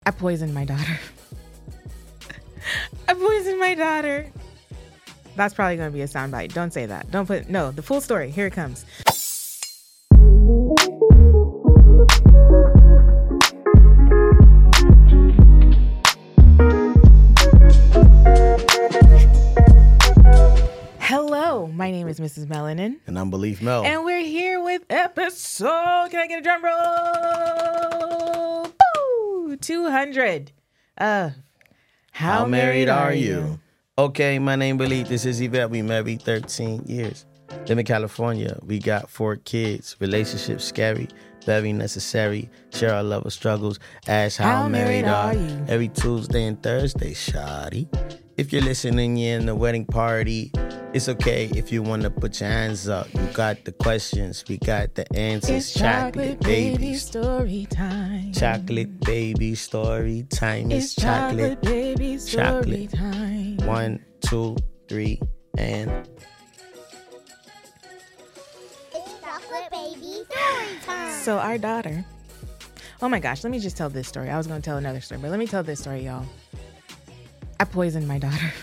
I poisoned my daughter. I poisoned my daughter. That's probably going to be a soundbite. Don't say that. No, the full story. Here it comes. Hello, my name is Mrs. Melanin. And I'm Belief Mel. And we're here with episode, can I get a drum roll? Boo! 200 of How Married Are You? Okay, my name Belief. This is Yvette. We married 13 years. Live in California. We got 4 kids. Relationships scary, very necessary. Share our love of struggles. Ask how married are you? Every Tuesday and Thursday, shawty. If you're listening, you're in the wedding party. It's okay if you want to put your hands up. You got the questions. We got the answers. It's chocolate baby story time. Chocolate baby story time. It's chocolate baby story chocolate. time. 1, 2, 3, and... It's chocolate baby story time. So our daughter, oh my gosh, let me just tell this story. I was going to tell another story, but let me tell this story, y'all. I poisoned my daughter.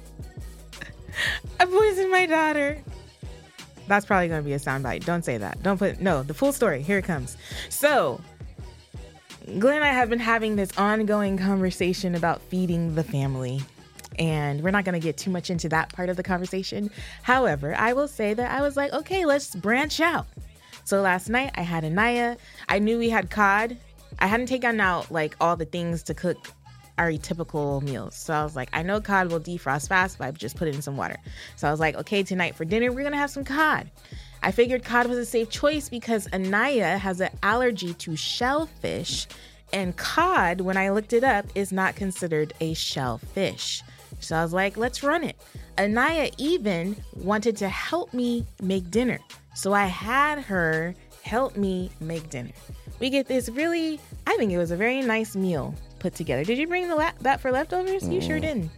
I poisoned my daughter. That's probably going to be a soundbite. Don't say that. No, the full story. Here it comes. So, Glenn and I have been having this ongoing conversation about feeding the family. And we're not going to get too much into that part of the conversation. However, I will say that I was like, okay, let's branch out. So last night I had Anaya. I knew we had cod. I hadn't taken out like all the things to cook our typical meals. So I was like, I know cod will defrost fast, but I just put it in some water. So I was like, okay, tonight for dinner, we're going to have some cod. I figured cod was a safe choice because Anaya has an allergy to shellfish, and cod, when I looked it up, is not considered a shellfish. So I was like, let's run it. Anaya even wanted to help me make dinner. So I had her help me make dinner. We get this really, I think it was a very nice meal put together. Did you bring that for leftovers? You sure didn't.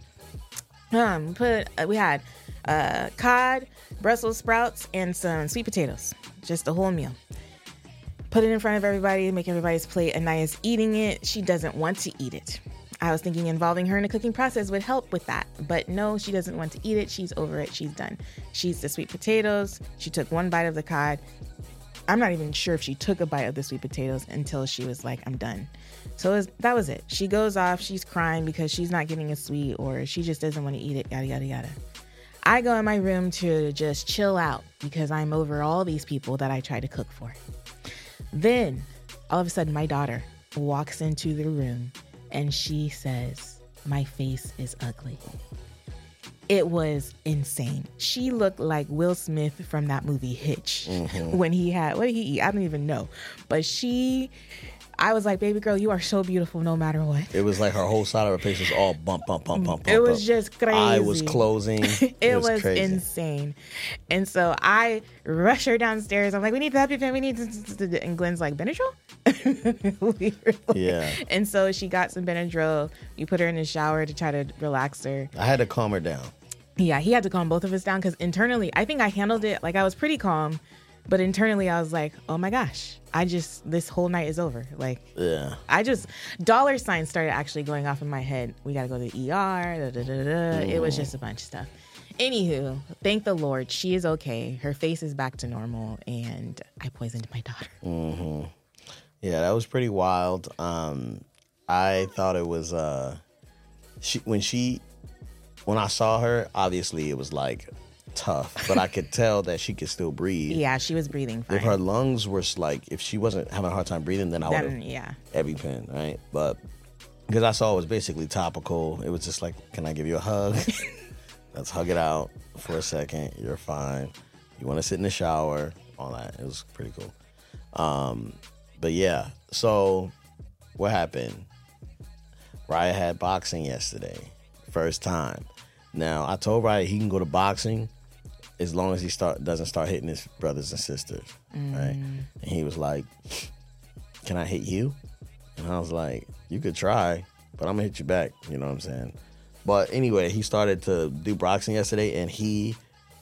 We had cod, Brussels sprouts, and some sweet potatoes. Just a whole meal. Put it in front of everybody, make everybody's plate. Anaya's eating it. She doesn't want to eat it. I was thinking involving her in the cooking process would help with that. But no, she doesn't want to eat it. She's over it. She's done. She eats the sweet potatoes. She took one bite of the cod. I'm not even sure if she took a bite of the sweet potatoes until she was like, I'm done. So that was it. She goes off. She's crying because she's not getting a sweet, or she just doesn't want to eat it, yada, yada, yada. I go in my room to just chill out because I'm over all these people that I try to cook for. Then all of a sudden my daughter walks into the room and she says, my face is ugly. It was insane. She looked like Will Smith from that movie Hitch. When he had, what did he eat? I don't even know. But I was like, baby girl, you are so beautiful no matter what. It was like her whole side of her face was all bump. It was just crazy. Eye was closing. It was crazy. insane. And so I rush her downstairs. I'm like, we need the EpiPen. We need to... And Glenn's like, Benadryl? Yeah. And so she got some Benadryl. You put her in the shower to try to relax her. I had to calm her down. Yeah, he had to calm both of us down because internally, I think I handled it. Like, I was pretty calm. But internally, I was like, oh my gosh, this whole night is over. Like, yeah. Dollar signs started actually going off in my head. We got to go to the ER. It was just a bunch of stuff. Anywho, thank the Lord. She is okay. Her face is back to normal. And I poisoned my daughter. Mm-hmm. Yeah, that was pretty wild. I thought it was, when I saw her, obviously it was like tough, but I could tell that she could still breathe. Yeah, she was breathing fine. If her lungs were like, if she wasn't having a hard time breathing, then I would have EpiPen, right? But because I saw it was basically topical, it was just like, can I give you a hug? Let's hug it out for a second. You're fine. You want to sit in the shower, all that. It was pretty cool. But yeah, so what happened? Raya had boxing yesterday, first time. Now, I told Raya he can go to boxing as long as he doesn't start hitting his brothers and sisters, right? And he was like, can I hit you? And I was like, you could try, but I'm going to hit you back, you know what I'm saying? But anyway, he started to do boxing yesterday, and he,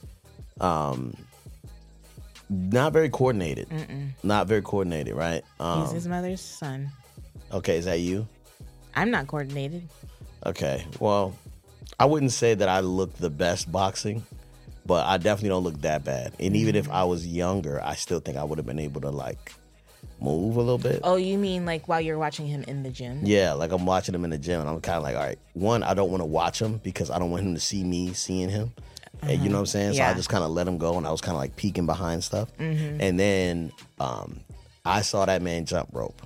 not very coordinated. Not very coordinated, right? He's his mother's son. Okay, is that you? I'm not coordinated. Okay. Well, I wouldn't say that I look the best boxing, but I definitely don't look that bad. And even if I was younger, I still think I would have been able to like move a little bit. Oh, you mean like while you're watching him in the gym? Yeah, like I'm watching him in the gym and I'm kind of like, all right, one, I don't want to watch him because I don't want him to see me seeing him. And you know what I'm saying? So I just kind of let him go and I was kind of like peeking behind stuff. And then I saw that man jump rope.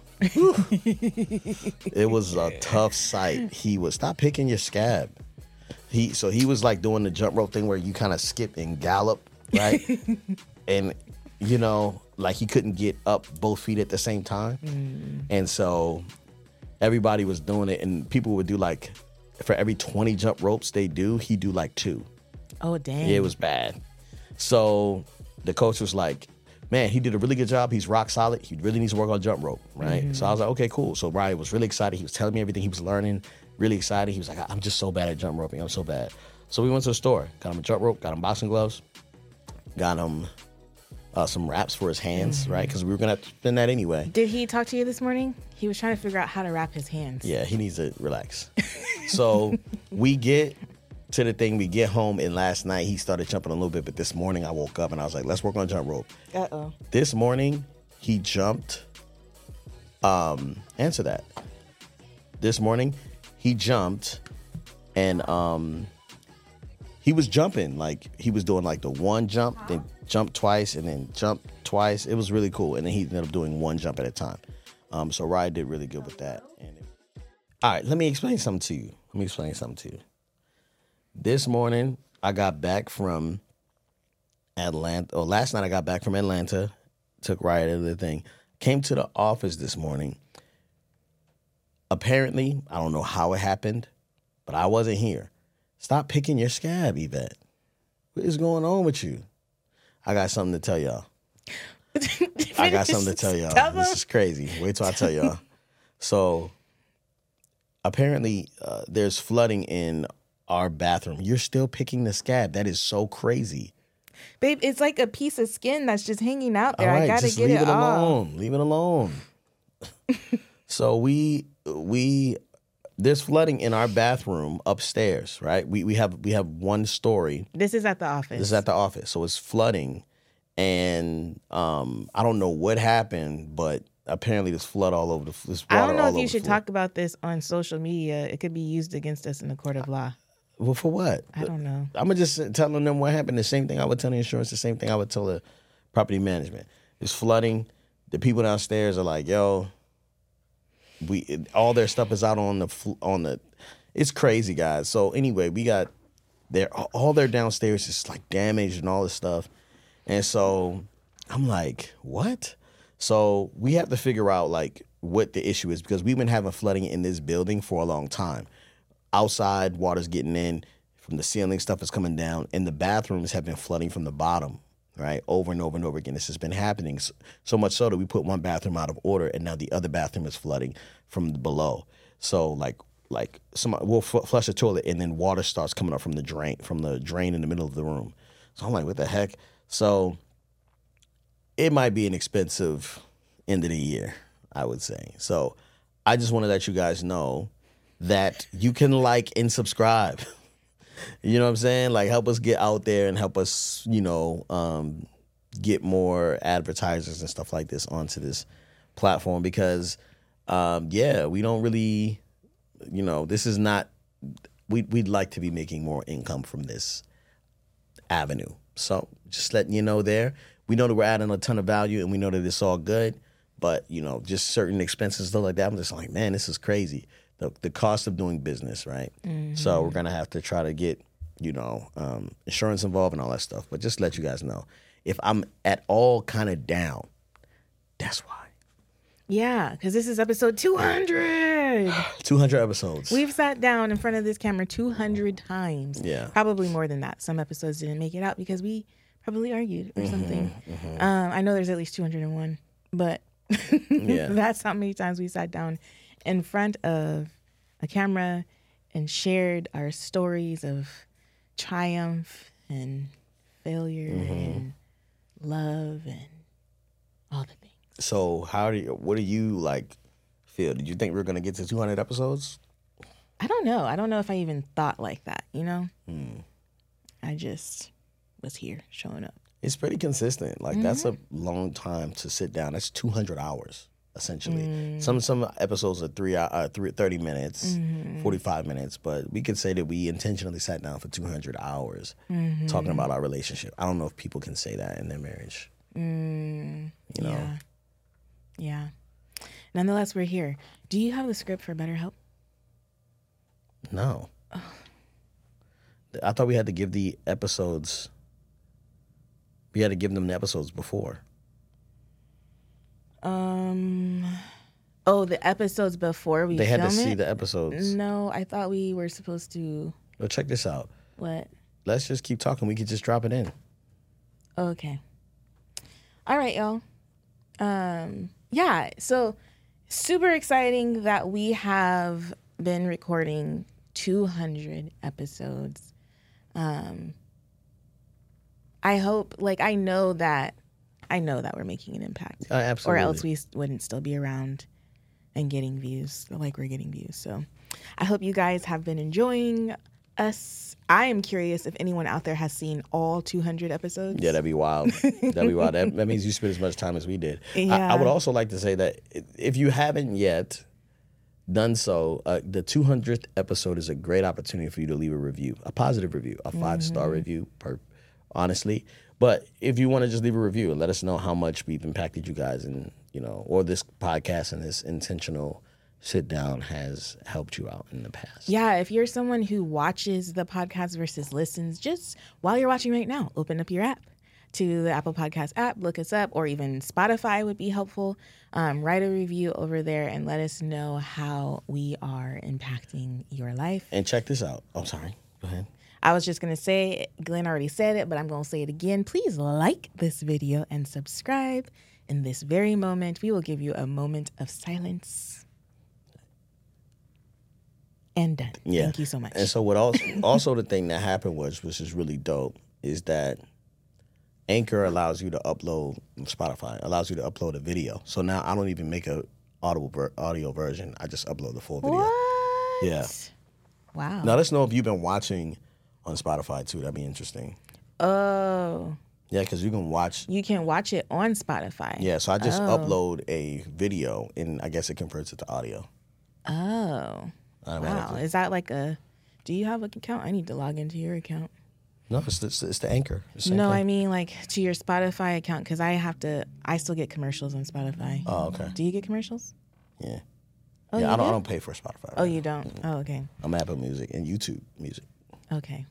It was a tough sight. He would stop picking your scab. He was like doing the jump rope thing where you kind of skip and gallop, right? And you know, like he couldn't get up both feet at the same time. And so everybody was doing it and people would do like for every 20 jump ropes they do, he'd do like 2. Oh, dang. Yeah, it was bad. So the coach was like, man, he did a really good job. He's rock solid. He really needs to work on jump rope, right? So I was like, okay, cool. So Ryan was really excited. He was telling me everything he was learning, really excited. He was like, I'm just so bad at jump roping. I'm so bad. So we went to the store, got him a jump rope, got him boxing gloves, got him some wraps for his hands, right? Because we were going to spend that anyway. Did he talk to you this morning? He was trying to figure out how to wrap his hands. Yeah, he needs to relax. So we get to the thing, we get home, and last night he started jumping a little bit, but this morning I woke up and I was like, let's work on jump rope. Uh-oh. This morning he jumped, answer that. This morning he jumped and he was jumping, like he was doing like the one jump, then jump twice, and then jump twice. It was really cool, and then he ended up doing one jump at a time. So Ryan did really good with that. All right, let me explain something to you. This morning, I got back from Atlanta. Last night I got back from Atlanta, took Riot to the thing, came to the office this morning. Apparently, I don't know how it happened, but I wasn't here. Stop picking your scab, Yvette. What is going on with you? I got something to tell y'all. This is crazy. Wait till I tell y'all. So, apparently, there's flooding in our bathroom. You're still picking the scab. That is so crazy. Babe, it's like a piece of skin that's just hanging out there. All right, I gotta get it off. Leave it alone. So there's flooding in our bathroom upstairs, right? We have one story. This is at the office. So it's flooding, and I don't know what happened, but apparently there's flood all over this water. I don't know if you should talk about this on social media. It could be used against us in the court of law. Well, for what? I don't know. I'm just telling them what happened. The same thing I would tell the insurance. The same thing I would tell the property management. It's flooding. The people downstairs are like, yo, all their stuff is out on the. It's crazy, guys. So anyway, we got all their downstairs is like damaged and all this stuff, and so I'm like, what? So we have to figure out like what the issue is because we've been having flooding in this building for a long time. Outside, water's getting in from the ceiling, stuff is coming down, and the bathrooms have been flooding from the bottom, right? Over and over and over again. This has been happening so much so that we put one bathroom out of order, and now the other bathroom is flooding from below. So we'll flush the toilet, and then water starts coming up from the drain in the middle of the room. So I'm like, what the heck? So it might be an expensive end of the year, I would say. So I just want to let you guys know that you can like and subscribe. You know what I'm saying? Like help us get out there and help us, get more advertisers and stuff like this onto this platform because, we don't really, this is not, we'd like to be making more income from this avenue. So just letting you know there. We know that we're adding a ton of value and we know that it's all good, but, just certain expenses and stuff like that. I'm just like, man, this is crazy. The cost of doing business, right? Mm-hmm. So we're going to have to try to get, insurance involved and all that stuff. But just let you guys know, if I'm at all kind of down, that's why. Yeah, because this is episode 200. 200 episodes. We've sat down in front of this camera 200 times. Yeah. Probably more than that. Some episodes didn't make it out because we probably argued or something. Mm-hmm. I know there's at least 201, but that's how many times we sat down in front of a camera and shared our stories of triumph and failure and love and all the things. So what do you like feel? Did you think we were going to get to 200 episodes? I don't know. I don't know if I even thought like that, you know? I just was here showing up. It's pretty consistent. Like, that's a long time to sit down. That's 200 hours, essentially. Some episodes are 30 minutes, 45 minutes, but we could say that we intentionally sat down for 200 hours talking about our relationship. I don't know if people can say that in their marriage. You know? Yeah. Nonetheless, we're here. Do you have the script for BetterHelp? No. I thought we had to give the episodes... We had to give them the episodes before. The episodes before we They had to film see it? the episodes. No, I thought we were supposed to... Well, check this out. What? Let's just keep talking. We could just drop it in. Okay. All right, y'all. Yeah, so super exciting that we have been recording 200 episodes. I hope, I know that we're making an impact. Absolutely. Or else we wouldn't still be around and getting views like we're getting views. So I hope you guys have been enjoying us. I am curious if anyone out there has seen all 200 episodes. Yeah, that'd be wild. That'd be wild. That means you spent as much time as we did. Yeah. I would also like to say that if you haven't yet done so, the 200th episode is a great opportunity for you to leave a review, a positive review, a 5-star review, honestly. But if you want to just leave a review and let us know how much we've impacted you guys, and or this podcast and this intentional sit down has helped you out in the past. Yeah, if you're someone who watches the podcast versus listens, just while you're watching right now, open up your app to the Apple Podcast app, look us up, or even Spotify would be helpful. Write a review over there and let us know how we are impacting your life. And check this out. Oh, sorry. Go ahead. I was just going to say, Glenn already said it, but I'm going to say it again. Please like this video and subscribe. In this very moment, we will give you a moment of silence. And done. Yeah. Thank you so much. And so what also the thing that happened which is really dope, is that Anchor allows you to upload, Spotify allows you to upload a video. So now I don't even make a audio version. I just upload the full video. What? Yeah. Wow. Now let's know if you've been watching on Spotify too. That'd be interesting. Oh. Yeah, because you can watch. You can watch it on Spotify. Yeah, so I just upload a video and I guess it converts it to audio. Oh. Wow. Is that do you have an account? I need to log into your account. No, it's the Anchor. No, I mean to your Spotify account, because I still get commercials on Spotify. Oh, okay. Do you get commercials? Yeah. Oh, yeah, I don't pay for Spotify. Right? Oh, you don't? Oh, okay. I'm Apple Music and YouTube Music. Okay.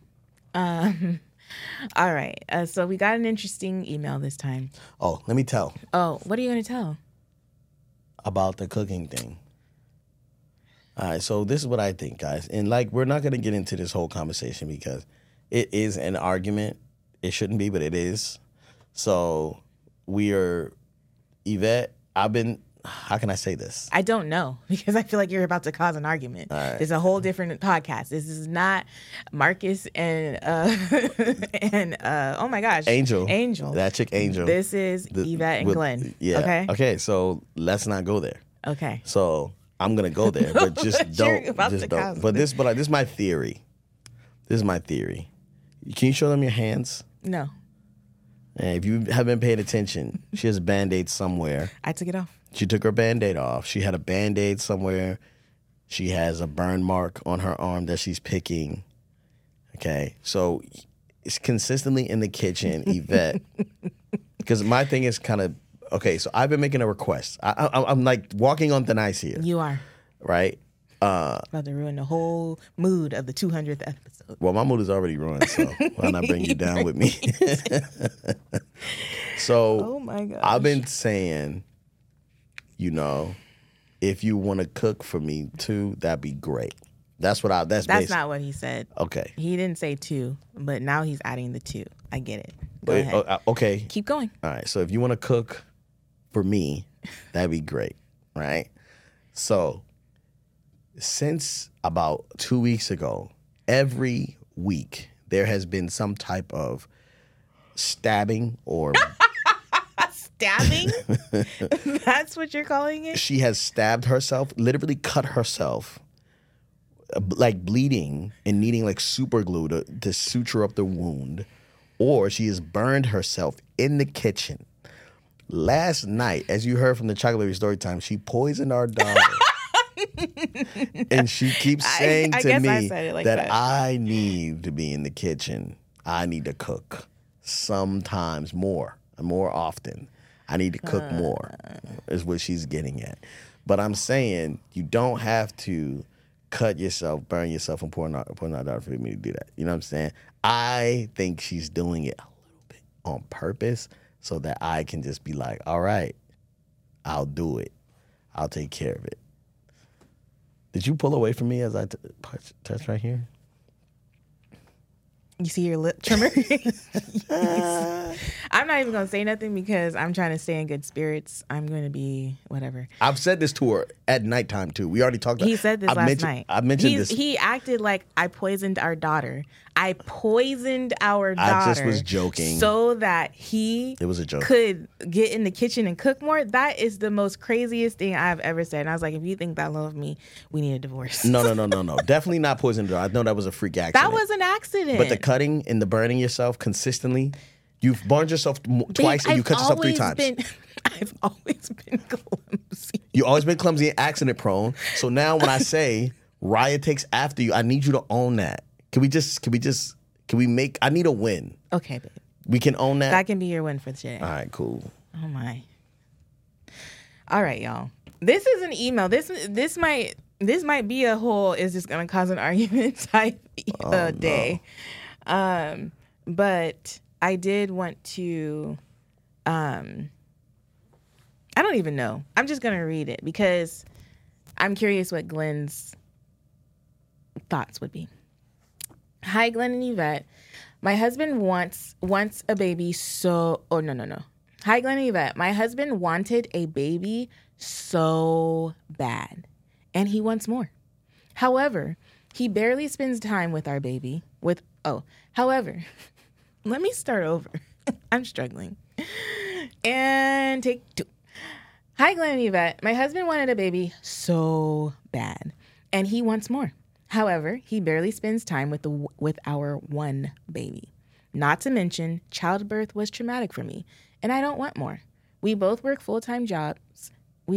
All right. So we got an interesting email this time. Oh, let me tell. Oh, what are you going to tell? About the cooking thing. All right, so this is what I think, guys. And we're not going to get into this whole conversation because it is an argument. It shouldn't be, but it is. So Yvette, how can I say this? I don't know, because I feel like you're about to cause an argument. Right. There's a whole different podcast. This is not Marcus and oh my gosh, Angel. That chick Angel. This is Yvette and Glenn. Yeah. Okay. Okay. So let's not go there. Okay. So I'm gonna go there, but just don't. Just don't. But this is my theory. This is my theory. Can you show them your hands? No. And if you haven't paid attention, she has a Band-Aid somewhere. I took it off. She took her Band-Aid off. She had a Band-Aid somewhere. She has a burn mark on her arm that she's picking. Okay. So it's consistently in the kitchen, Yvette. Because my thing is kind of, okay, so I've been making a request. I'm walking on thin ice here. You are. Right? About to ruin the whole mood of the 200th episode. Well, my mood is already ruined, so why not bring you down with me? So, oh my gosh. I've been saying, if you want to cook for me too, that'd be great. That's not what he said. Okay. He didn't say 2, but now he's adding the 2. I get it. Go ahead. Okay. Keep going. All right. So if you want to cook for me, that'd be great, right? So since about 2 weeks ago, every week there has been some type of stabbing or Stabbing? That's what you're calling it? She has stabbed herself, literally cut herself, like bleeding and needing like super glue to suture up the wound. Or she has burned herself in the kitchen. Last night, as you heard from the Chocolate Baby story time, she poisoned our daughter. And she keeps saying to me that I need to be in the kitchen. I need to cook sometimes more often. I need to cook more is what she's getting at. But I'm saying you don't have to cut yourself, burn yourself, and pour out daughter for me to do that. You know what I'm saying? I think she's doing it a little bit on purpose so that I can just be like, all right, I'll do it. I'll take care of it. Did you pull away from me as I touch right here? You see your lip trimmer? I'm not even going to say nothing because I'm trying to stay in good spirits. I'm going to be whatever. I've said this to her at nighttime, too. We already talked about it. He said this last night. I mentioned this. He acted like I poisoned our daughter. I poisoned our daughter. I just was joking. So that he it was a joke. Could get in the kitchen and cook more. That is the most craziest thing I've ever said. And I was like, if you think that love me, we need a divorce. No. Definitely not poisoned her. I know that was a freak accident. That was an accident. But the cutting and the burning yourself consistently, you've burned yourself twice and you cut yourself 3 times. I've always been clumsy. You've always been clumsy and accident prone. So now when I say Raya takes after you, I need you to own that. Can we make, I need a win. Okay, babe. We can own that? That can be your win for today. All right, cool. Oh my. All right, y'all. This is an email. This might be a whole is this gonna cause an argument type day. No. But I did want to I don't even know. I'm just gonna read it because I'm curious what Glenn's thoughts would be. Hi, Glenn and Yvette. My husband wants a baby so... Oh, no. Hi, Glenn and Yvette. My husband wanted a baby so bad, and he wants more. However, he barely spends time with our baby. However, let me start over. I'm struggling. And take 2. Hi, Glenn and Yvette. My husband wanted a baby so bad, and he wants more. However, he barely spends time with our one baby. Not to mention, childbirth was traumatic for me, and I don't want more. We both work full-time jobs. We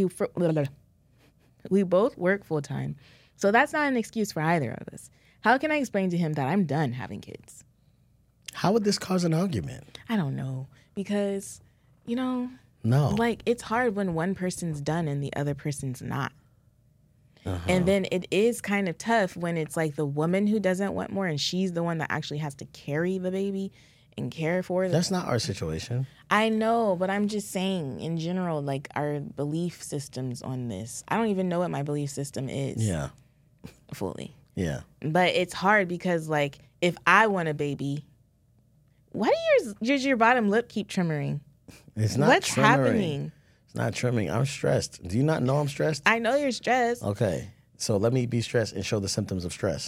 both work full-time, so that's not an excuse for either of us. How can I explain to him that I'm done having kids? How would this cause an argument? I don't know, because, No. Like, it's hard when one person's done and the other person's not. And then it is kind of tough when it's like the woman who doesn't want more and she's the one that actually has to carry the baby and care for it. That's not our situation. I know, but I'm just saying in general, like our belief systems on this. I don't even know what my belief system is. Yeah. Fully. Yeah. But it's hard because like if I want a baby, why does your bottom lip keep trimming? It's not What's happening? Not trimming. I'm stressed. Do you not know I'm stressed? I know you're stressed. Okay. So let me be stressed and show the symptoms of stress.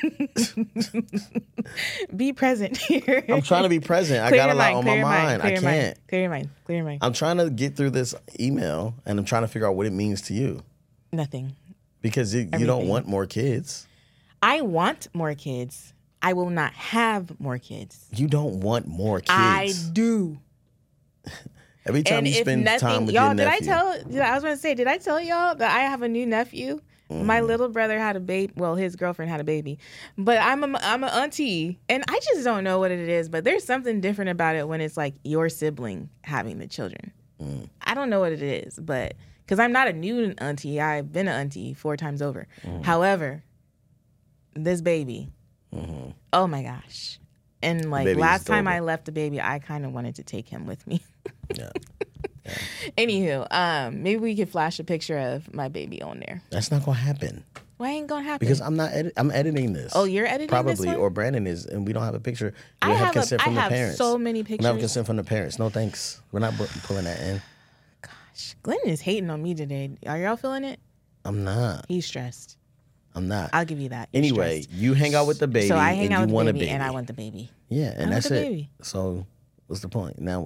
Be present here. I'm trying to be present. I got a lot on my mind. I can't. Clear your mind. I'm trying to get through this email and I'm trying to figure out what it means to you. Nothing. Because you don't want more kids. I want more kids. I will not have more kids. You don't want more kids. I do. Every time you spend time with y'all, your nephew. Did I tell y'all that I have a new nephew? My little brother had a baby. Well, his girlfriend had a baby. But I'm an auntie. And I just don't know what it is. But there's something different about it when it's like your sibling having the children. I don't know what it is. But because I'm not a new auntie. I've been an auntie 4 times over. However, this baby. Oh, my gosh. And like last time I left the baby, I kind of wanted to take him with me. Yeah. Anywho, maybe we could flash a picture of my baby on there. That's not gonna happen. Why ain't gonna happen? Because I'm not. I'm editing this. Oh, you're editing probably, this one? or Brandon is, and we don't have a picture. I have consent from the parents. So many pictures. We don't have consent from the parents. No thanks. We're not pulling that in. Gosh, Glenn is hating on me today. Are y'all feeling it? I'm not. He's stressed. I'm not. I'll give you that. You're anyway, stressed. You hang out with the baby. So I hang out with the baby, baby, and I want the baby. Yeah, and that's it. Baby. So what's the point? Now what?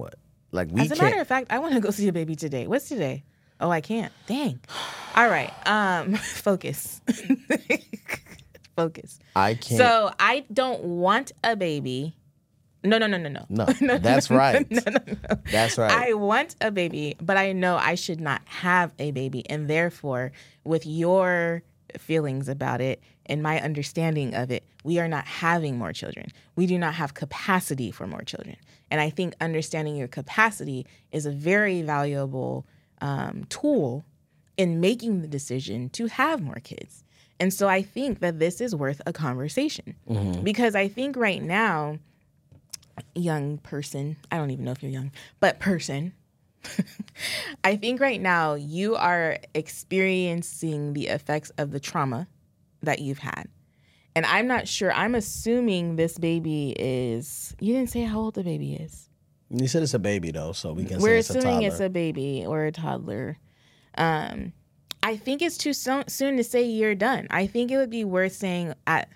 Like we As a matter of fact, I want to go see a baby today. What's today? Oh, I can't. Dang. All right. Focus. Focus. I can't. So I don't want a baby. No. No, that's right. No. That's right. I want a baby, but I know I should not have a baby. And therefore, with your feelings about it and my understanding of it, we are not having more children. We do not have capacity for more children. And I think understanding your capacity is a very valuable tool in making the decision to have more kids. And so I think that this is worth a conversation because I think right now, young person, I don't even know if you're young, but person, I think right now you are experiencing the effects of the trauma that you've had. And I'm not sure. I'm assuming this baby is, you didn't say how old the baby is. You said it's a baby, though, so we can We're say it's a toddler. We're assuming it's a baby or a toddler. I think it's too soon to say you're done. I think it would be worth saying,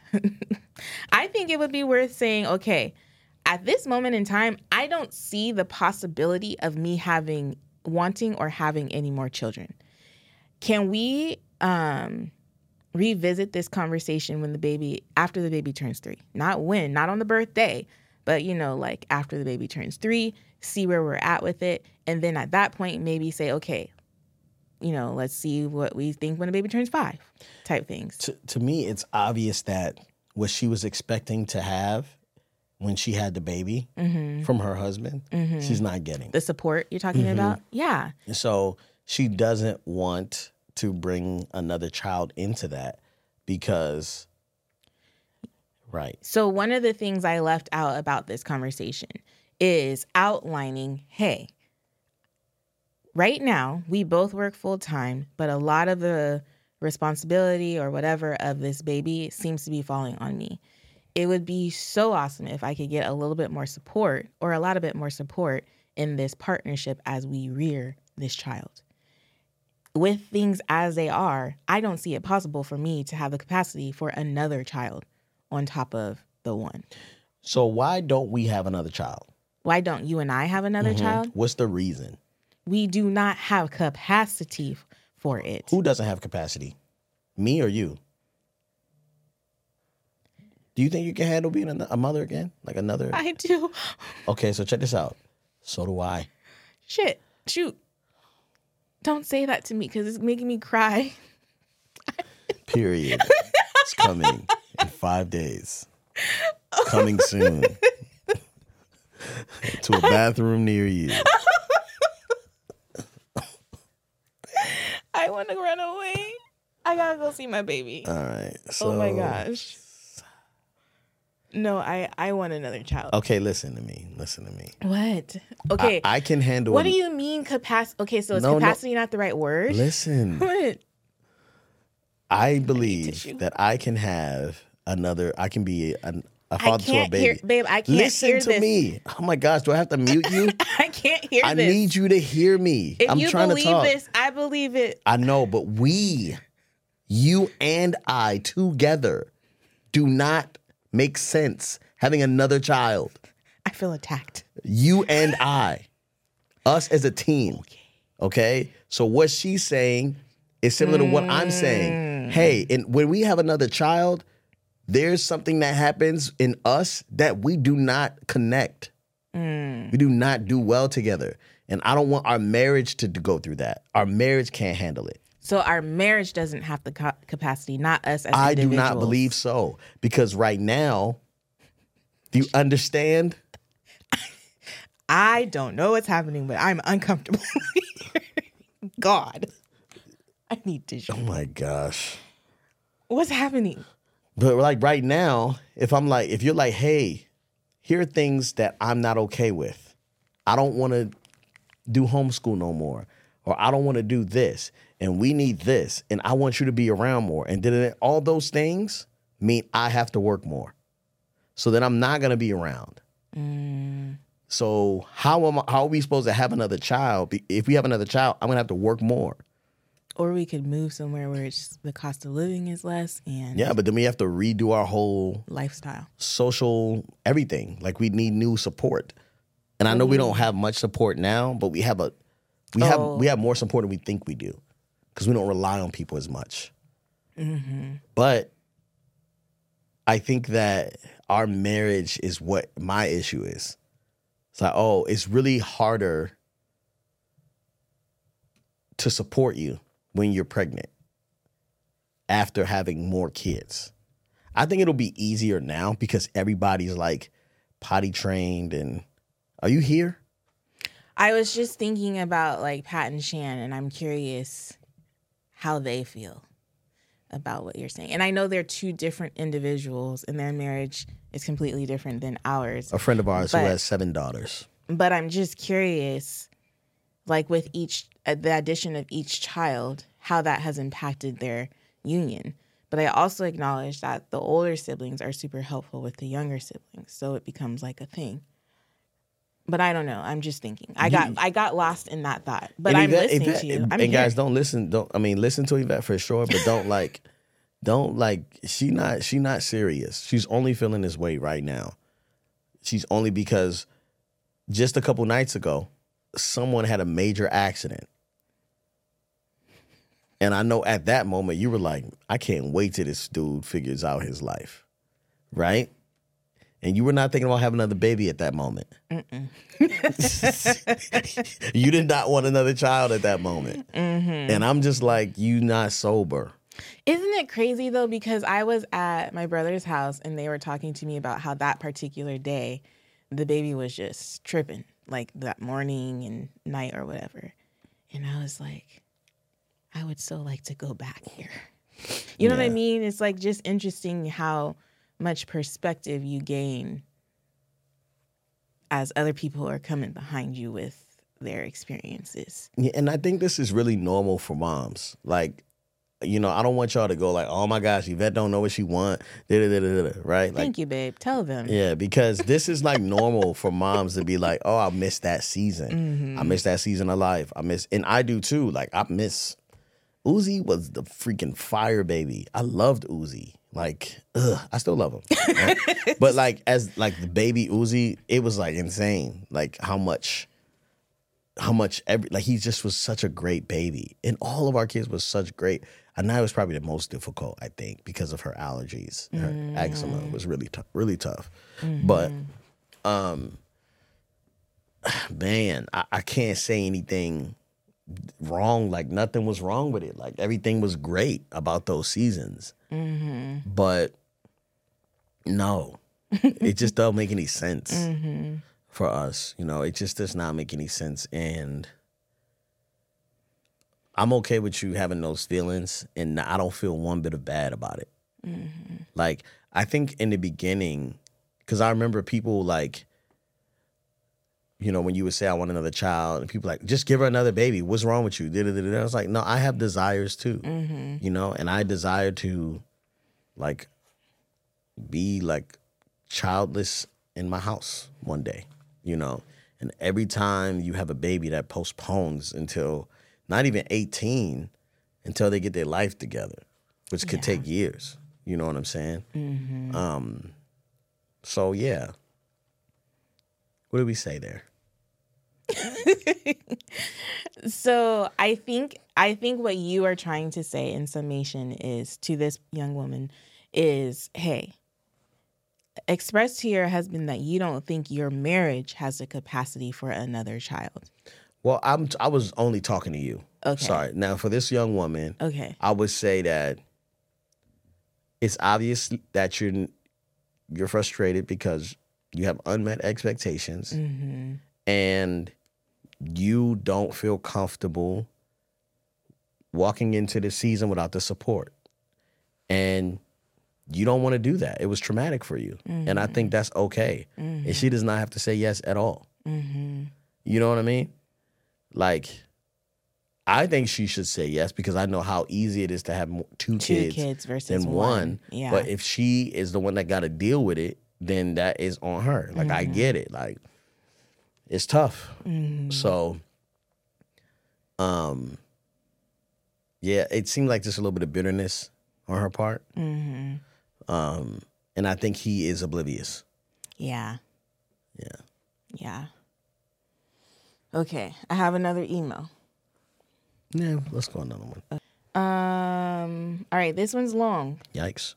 okay, at this moment in time, I don't see the possibility of me wanting or having any more children. Can we revisit this conversation after the baby turns 3? Not on the birthday, but like after the baby turns 3, see where we're at with it. And then at that point, maybe say, okay, let's see what we think when the baby turns 5 type things. To me, it's obvious that what she was expecting to have when she had the baby from her husband, she's not getting. The support you're talking about? Yeah. So she doesn't want to bring another child into that because, right. So one of the things I left out about this conversation is outlining, hey, right now we both work full time, but a lot of the responsibility or whatever of this baby seems to be falling on me. It would be so awesome if I could get a little bit more support or a lot of bit more support in this partnership as we rear this child. With things as they are, I don't see it possible for me to have the capacity for another child on top of the one. So why don't we have another child? Why don't you and I have another child? What's the reason? We do not have capacity for it. Who doesn't have capacity? Me or you? Do you think you can handle being a mother again? Like another? I do. Okay, so check this out. So do I. Shoot. Don't say that to me because it's making me cry. Period. It's coming in 5 days. Coming soon. To a bathroom near you. I want to run away. I gotta go see my baby. All right. So, oh my gosh. No, I want another child. Okay, listen to me. What? Okay. I can handle. What do you mean capacity? Okay, so is capacity not the right word? Listen. What? I believe that I can have another. I can be a father to a baby. Babe, I can't listen hear to this. me. Oh my gosh, do I have to mute you? I can't hear this. I need you to hear me. If I'm you trying believe to talk. this, I believe it. I know, but you and I together do not make sense having another child. I feel attacked. You and I. Us as a team. Okay? So what she's saying is similar to what I'm saying. Hey, and when we have another child, there's something that happens in us that we do not connect. We do not do well together. And I don't want our marriage to go through that. Our marriage can't handle it. So our marriage doesn't have the capacity, not us as I individuals. do not believe so. Because right now, do you understand? I don't know what's happening, but I'm uncomfortable. God, I need tissue. Oh my gosh. What's happening? But like right now, if you're like, hey, here are things that I'm not okay with. I don't want to do homeschool no more. Or I don't want to do this. And we need this. And I want you to be around more. And then all those things mean I have to work more. So then I'm not going to be around. So how are we supposed to have another child? If we have another child, I'm going to have to work more. Or we could move somewhere where the cost of living is less. Yeah, but then we have to redo our whole lifestyle, social, everything. Like we need new support. And I know we don't have much support now, but we have more support than we think we do because we don't rely on people as much. Mm-hmm. But I think that our marriage is what my issue is. It's like, it's really harder to support you when you're pregnant after having more kids. I think it'll be easier now because everybody's like potty trained and are you here? I was just thinking about like Pat and Shan, and I'm curious how they feel about what you're saying. And I know they're two different individuals and their marriage is completely different than ours. A friend of ours who has 7 daughters. But I'm just curious, like with the addition of each child, how that has impacted their union. But I also acknowledge that the older siblings are super helpful with the younger siblings. So it becomes like a thing. But I don't know. I'm just thinking. I got lost in that thought. But I'm listening to you. I'm and guys, don't listen. Listen to Yvette for sure, but she not serious. She's only feeling this way right now. She's only because just a couple nights ago, someone had a major accident. And I know at that moment you were like, I can't wait till this dude figures out his life. Right? And you were not thinking about having another baby at that moment. You did not want another child at that moment. Mm-hmm. And I'm just like, you not sober. Isn't it crazy, though? Because I was at my brother's house and they were talking to me about how that particular day, the baby was just tripping, like that morning and night or whatever. And I was like, I would so like to go back here. You know what I mean? It's like just interesting how much perspective you gain as other people are coming behind you with their experiences. Yeah, and I think this is really normal for moms. Like, I don't want y'all to go like, oh my gosh, Yvette don't know what she want, right? Like, thank you, babe. Tell them. Yeah, because this is like normal for moms to be like, oh, I missed that season. Mm-hmm. I missed that season of life. And I do too. Like, I miss. Uzi was the freaking fire baby. I loved Uzi. Like, I still love him. Right? But like, as like the baby Uzi, it was like insane. Like how much he just was such a great baby. And all of our kids was such great. And that was probably the most difficult, I think, because of her allergies. Her eczema was really tough, really tough. Mm-hmm. But, man, I can't say anything wrong. Like nothing was wrong with it. Like everything was great about those seasons. Mm-hmm. But no, it just don't make any sense for us. It just does not make any sense. And I'm okay with you having those feelings, and I don't feel one bit of bad about it. Mm-hmm. Like I think in the beginning, because I remember people like, when you would say, I want another child, and people like, just give her another baby. What's wrong with you? I was like, no, I have desires too, and I desire to, like, be, like, childless in my house one day, And every time you have a baby, that postpones until not even 18, until they get their life together, which could take years. You know what I'm saying? Mm-hmm. So, yeah. What did we say there? So I think what you are trying to say in summation is to this young woman is, hey, express to your husband that you don't think your marriage has the capacity for another child. Well, I was only talking to you. Okay. Sorry. Now, for this young woman, I would say that it's obvious that you're frustrated because you have unmet expectations, and you don't feel comfortable walking into the season without the support. And you don't want to do that. It was traumatic for you. And I think that's okay. And she does not have to say yes at all. You know what I mean? Like, I think she should say yes because I know how easy it is to have two kids versus than one. Yeah. But if she is the one that got to deal with it, then that is on her. Like, I get it. Like, it's tough. So, yeah, it seemed like just a little bit of bitterness on her part. And I think he is oblivious. Yeah. Yeah. Yeah. Okay, I have another email. Yeah, let's go another one. All right, this one's long. Yikes.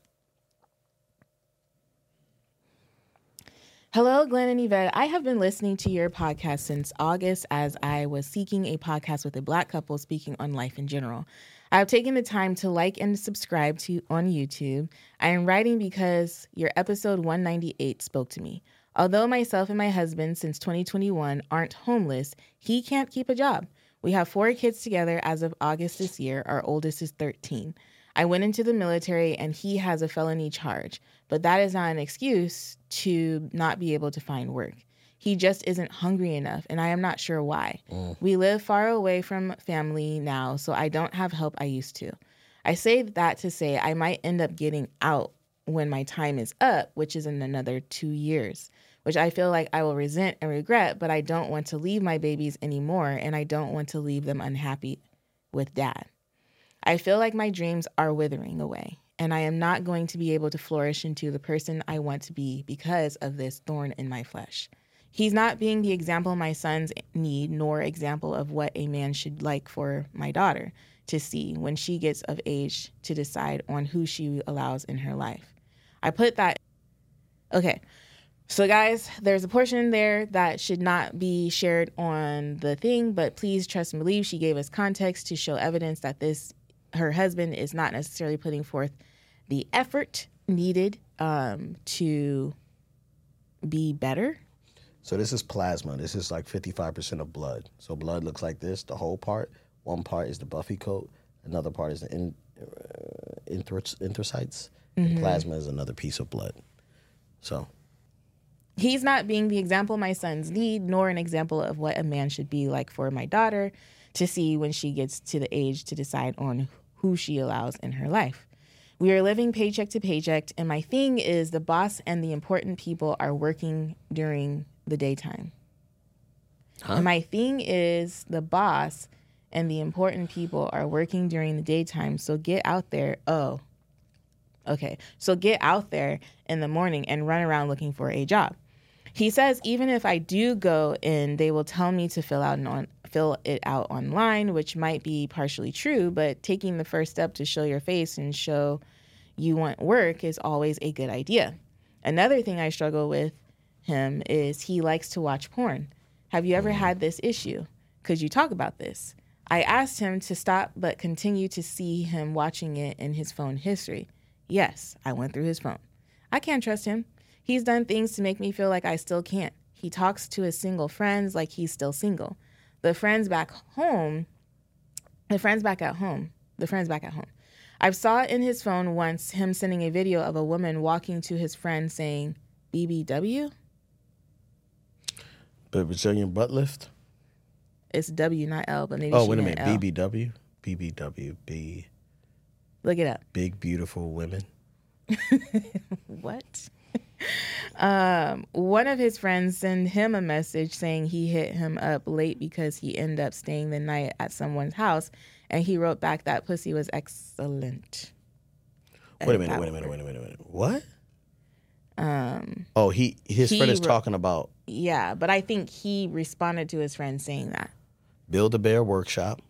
Hello, Glenn and Yvette. I have been listening to your podcast since August as I was seeking a podcast with a Black couple speaking on life in general. I have taken the time to like and subscribe to on YouTube. I am writing because your episode 198 spoke to me. Although myself and my husband since 2021 aren't homeless, he can't keep a job. We have 4 kids together as of August this year. Our oldest is 13. I went into the military and he has a felony charge, but that is not an excuse to not be able to find work. He just isn't hungry enough, and I am not sure why. We live far away from family now, so I don't have help I used to. I say that to say I might end up getting out when my time is up, which is in another 2 years, which I feel like I will resent and regret, but I don't want to leave my babies anymore, and I don't want to leave them unhappy with dad. I feel like my dreams are withering away, and I am not going to be able to flourish into the person I want to be because of this thorn in my flesh. He's not being the example my sons need, nor example of what a man should like for my daughter to see when she gets of age to decide on who she allows in her life. I put that... Okay, so guys, there's a portion there that should not be shared on the thing, but please trust and believe she gave us context to show evidence that her husband is not necessarily putting forth the effort needed to be better. So this is plasma. This is like 55% of blood. So blood looks like this, the whole part. One part is the buffy coat. Another part is the erythrocytes. And plasma is another piece of blood. So he's not being the example my sons need, nor an example of what a man should be like for my daughter to see when she gets to the age to decide on who she allows in her life. We are living paycheck to paycheck, and my thing is the boss and the important people are working during the daytime. And my thing is the boss and the important people are working during the daytime, so get out there. So get out there in the morning and run around looking for a job. He says even if I do go in, they will tell me to fill it out online, which might be partially true, but taking the first step to show your face and show you want work is always a good idea. Another thing I struggle with him is he likes to watch porn. Have you ever had this issue? Could you talk about this? I asked him to stop, but continue to see him watching it in his phone history. Yes, I went through his phone. I can't trust him. He's done things to make me feel like I still can't. He talks to his single friends like he's still single. The friends back at home. I saw in his phone once him sending a video of a woman walking to his friend saying, BBW? But Brazilian butt lift? It's W, not L, but maybe wait a minute. L. BBW? BBW. Look it up. Big, beautiful women. What? One of his friends sent him a message saying he hit him up late because he ended up staying the night at someone's house, and he wrote back that pussy was excellent. Wait a minute. What? His friend is talking about... Yeah, but I think he responded to his friend saying that. Build-A-Bear Workshop.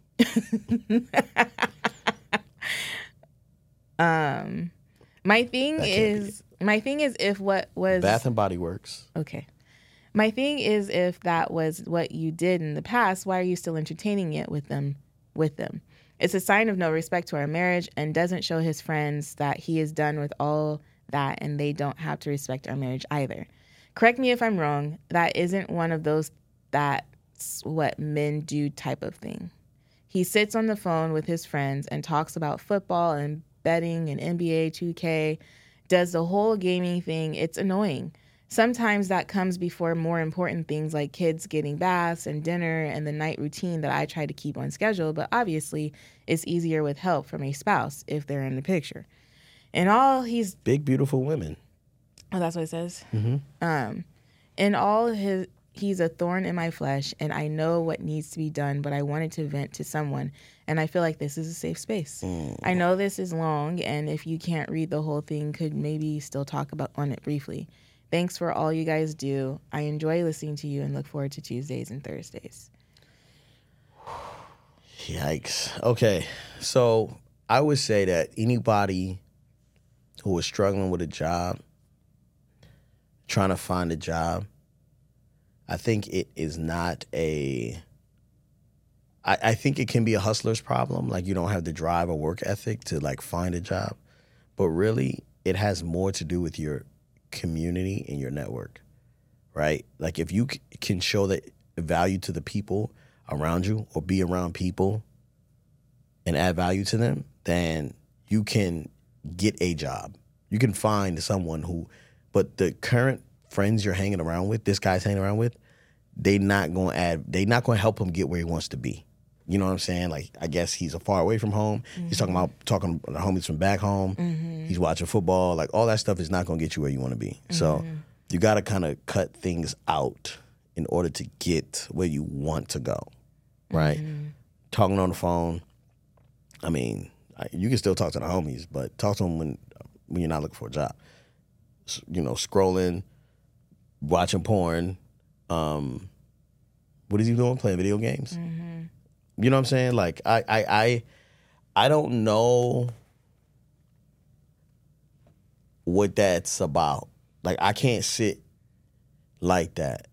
My thing is if what was... Bath and Body Works. Okay. My thing is if that was what you did in the past, why are you still entertaining it with them? It's a sign of no respect to our marriage and doesn't show his friends that he is done with all that and they don't have to respect our marriage either. Correct me if I'm wrong. That isn't one of those that's what men do type of thing. He sits on the phone with his friends and talks about football and betting and NBA 2K, does the whole gaming thing. It's annoying. Sometimes that comes before more important things like kids getting baths and dinner and the night routine that I try to keep on schedule, but obviously it's easier with help from a spouse if they're in the picture. And all he's... Big, beautiful women. Oh, that's what it says? Mm-hmm. In all he's a thorn in my flesh, and I know what needs to be done, but I wanted to vent to someone, and I feel like this is a safe space. I know this is long, and if you can't read the whole thing, could maybe still talk on it briefly. Thanks for all you guys do. I enjoy listening to you and look forward to Tuesdays and Thursdays. Yikes. Okay. So I would say that anybody who is struggling with a job, trying to find a job, I think it is not I think it can be a hustler's problem. Like you don't have the drive or work ethic to like find a job. But really, it has more to do with your community and your network, right? Like if you can show that value to the people around you or be around people and add value to them, then you can get a job. You can find someone who, but the current friends you're hanging around with, this guy's hanging around with, they're not going to help him get where he wants to be. You know what I'm saying? Like, I guess he's far away from home. Mm-hmm. He's talking about the homies from back home. Mm-hmm. He's watching football. Like, all that stuff is not going to get you where you want to be. Mm-hmm. So you got to kind of cut things out in order to get where you want to go, right? Mm-hmm. Talking on the phone, I mean, you can still talk to the homies, but talk to them when you're not looking for a job. You know, scrolling, watching porn. What is he doing? Playing video games? Mm-hmm. You know what I'm saying? Like, I don't know what that's about. Like, I can't sit like that.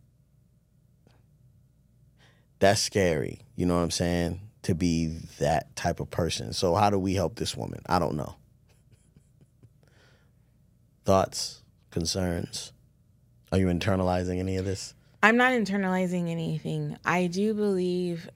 That's scary. You know what I'm saying? To be that type of person. So how do we help this woman? I don't know. Thoughts? Concerns? Are you internalizing any of this? I'm not internalizing anything. I do believe...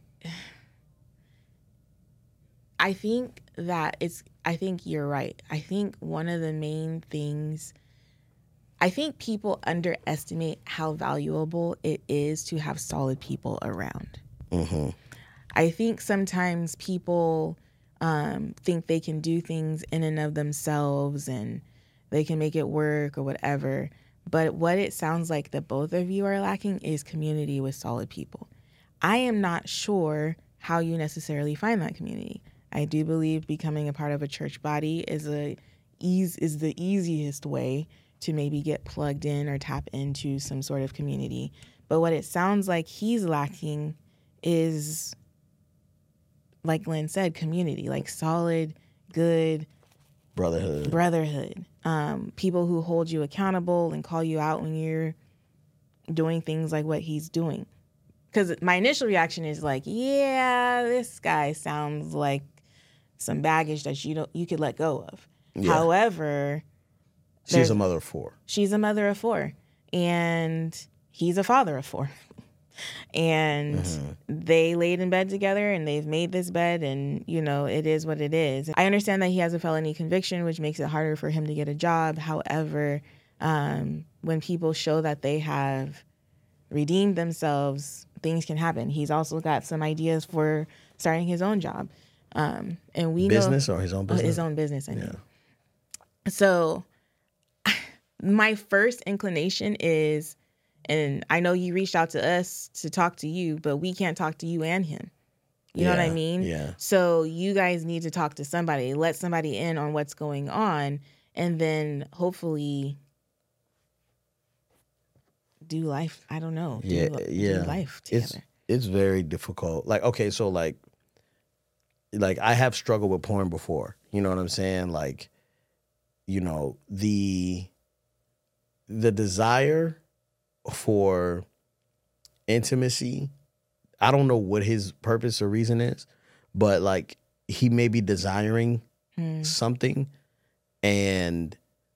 I think you're right. I think one of the main things, I think people underestimate how valuable it is to have solid people around. Mm-hmm. I think sometimes people think they can do things in and of themselves and they can make it work or whatever. But what it sounds like that both of you are lacking is community with solid people. I am not sure how you necessarily find that community. I do believe becoming a part of a church body is the easiest way to maybe get plugged in or tap into some sort of community. But what it sounds like he's lacking is, like Glenn said, community, like solid, good brotherhood. People who hold you accountable and call you out when you're doing things like what he's doing. Because my initial reaction is like, yeah, this guy sounds like some baggage that you could let go of. Yeah. However, she's a mother of 4. She's a mother of 4, and he's a father of 4. And they laid in bed together, and they've made this bed, and it is what it is. I understand that he has a felony conviction, which makes it harder for him to get a job. However, when people show that they have redeemed themselves, things can happen. He's also got some ideas for starting his own job. And we business or his own business? His own business, I mean. Yeah. So my first inclination is, and I know you reached out to us to talk to you, but we can't talk to you and him. You know what I mean? Yeah. So you guys need to talk to somebody, let somebody in on what's going on, and then hopefully do life. I don't know. Do life together. It's very difficult. Like, okay, so like I have struggled with porn before. You know what I'm saying? Like, the desire for intimacy, I don't know what his purpose or reason is, but like he may be desiring something, and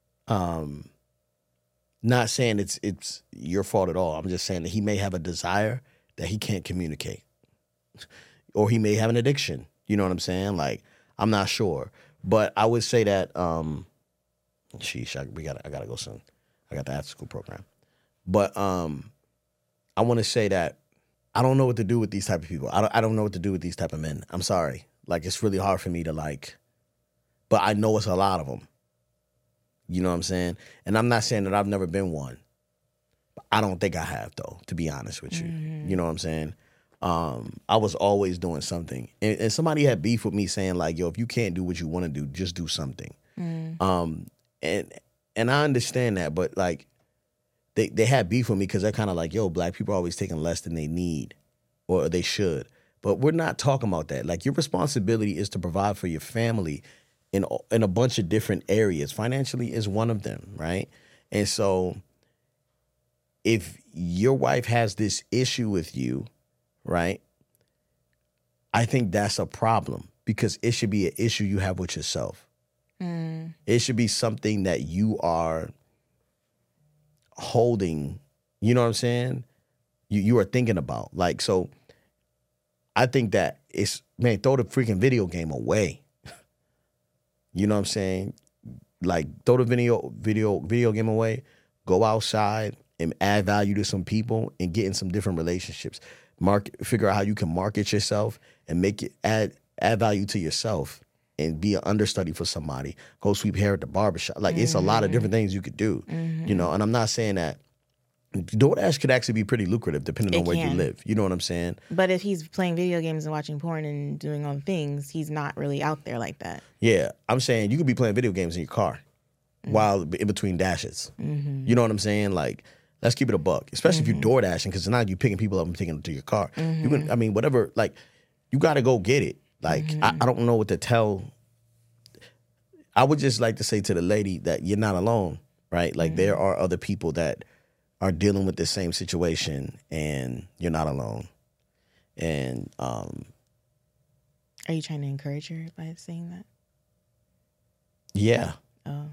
not saying it's your fault at all. I'm just saying that he may have a desire that he can't communicate, or he may have an addiction. You know what I'm saying? Like, I'm not sure, but I would say that I gotta go soon. I got the after school program. But I want to say that I don't know what to do with these type of people. I don't know what to do with these type of men. I'm sorry. Like, it's really hard for me to but I know it's a lot of them. You know what I'm saying? And I'm not saying that I've never been one. I don't think I have, though, to be honest with you. Mm-hmm. You know what I'm saying? I was always doing something. And somebody had beef with me saying, like, yo, if you can't do what you want to do, just do something. Mm. And I understand that, but, like, they had beef with me because they're kind of like, yo, black people are always taking less than they need or they should. But we're not talking about that. Like, your responsibility is to provide for your family in a bunch of different areas. Financially is one of them, right? And so if your wife has this issue with you, right, I think that's a problem, because it should be an issue you have with yourself. It should be something that you are holding, you know what I'm saying? You are thinking about. Like, so I think that it's, man, throw the freaking video game away. You know what I'm saying? Like, throw the video game away, go outside and add value to some people and get in some different relationships. Figure out how you can market yourself and make it add value to yourself and be an understudy for somebody. Go sweep hair at the barbershop. Like, it's a lot of different things you could do, you know, and I'm not saying that. DoorDash could actually be pretty lucrative depending on where you live. You know what I'm saying? But if he's playing video games and watching porn and doing all the things, he's not really out there like that. Yeah. I'm saying you could be playing video games in your car while in between dashes. You know what I'm saying? Like, let's keep it a buck, especially if you're DoorDashing, because now you're picking people up and taking them to your car. You can, I mean, whatever, like, you got to go get it. Like, I don't know what to tell. I would just like to say to the lady that you're not alone, right? Like, there are other people that are dealing with the same situation, and you're not alone. And are you trying to encourage her by saying that? Yeah. Oh.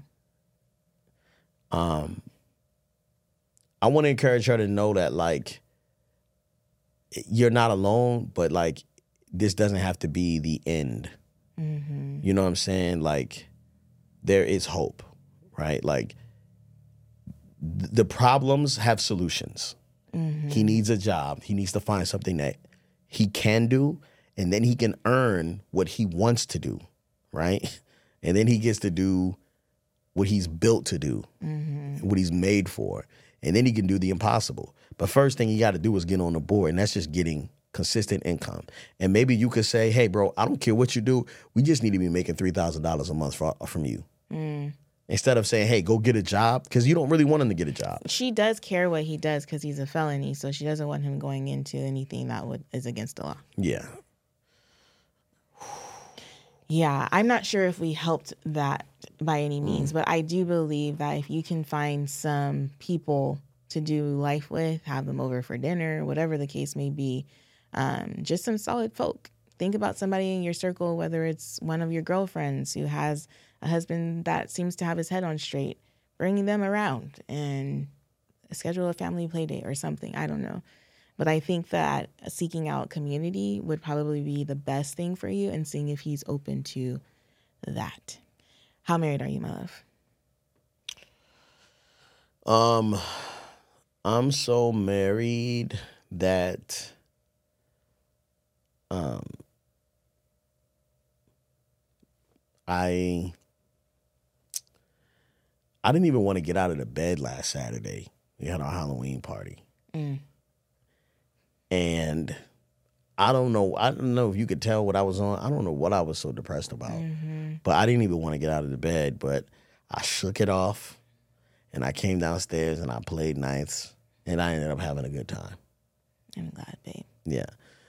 I want to encourage her to know that, like, you're not alone, but, like, this doesn't have to be the end. You know what I'm saying? Like, there is hope, right? Like, the problems have solutions. He needs a job. He needs to find something that he can do, and then he can earn what he wants to do, right? And then he gets to do what he's built to do, what he's made for. And then he can do the impossible. But first thing you got to do is get on the board, and that's just getting consistent income. And maybe you could say, hey, bro, I don't care what you do. We just need to be making $3,000 a month from you. Instead of saying, hey, go get a job, because you don't really want him to get a job. She does care what he does because he's a felony, so she doesn't want him going into anything that is against the law. Yeah. Yeah, I'm not sure if we helped that by any means, but I do believe that if you can find some people to do life with, have them over for dinner, whatever the case may be, just some solid folk. Think about somebody in your circle, whether it's one of your girlfriends who has a husband that seems to have his head on straight, bringing them around and schedule a family play date or something. I don't know. But I think that seeking out community would probably be the best thing for you, and seeing if he's open to that. How married are you, my love? I'm so married that I didn't even want to get out of the bed last Saturday. We had our Halloween party. And I don't know if you could tell what I was on. I don't know what I was so depressed about. But I didn't even want to get out of the bed. But I shook it off, and I came downstairs, and I played nights, and I ended up having a good time. I'm glad, babe. Yeah.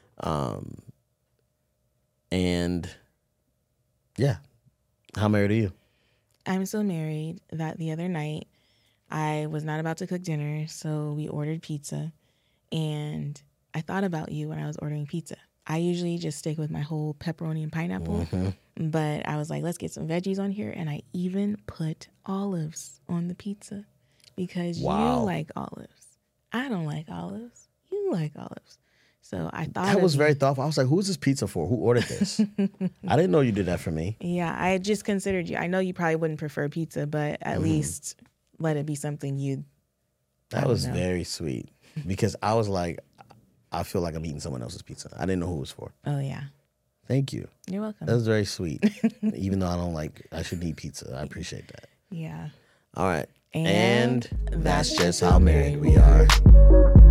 And, yeah. How married are you? I'm so married that the other night I was not about to cook dinner, so we ordered pizza, and I thought about you when I was ordering pizza. I usually just stick with my whole pepperoni and pineapple, but I was like, let's get some veggies on here, and I even put olives on the pizza because you like olives. I don't like olives. You like olives. So I thought that was very thoughtful. I was like, who's this pizza for? Who ordered this? I didn't know you did that for me. Yeah, I just considered you. I know you probably wouldn't prefer pizza, but at least let it be something you. That was very sweet, because I was like, I feel like I'm eating someone else's pizza. I didn't know who it was for. Oh, yeah. Thank you. You're welcome. That was very sweet. Even though I should eat pizza. I appreciate that. Yeah. All right. And that's just how married we are.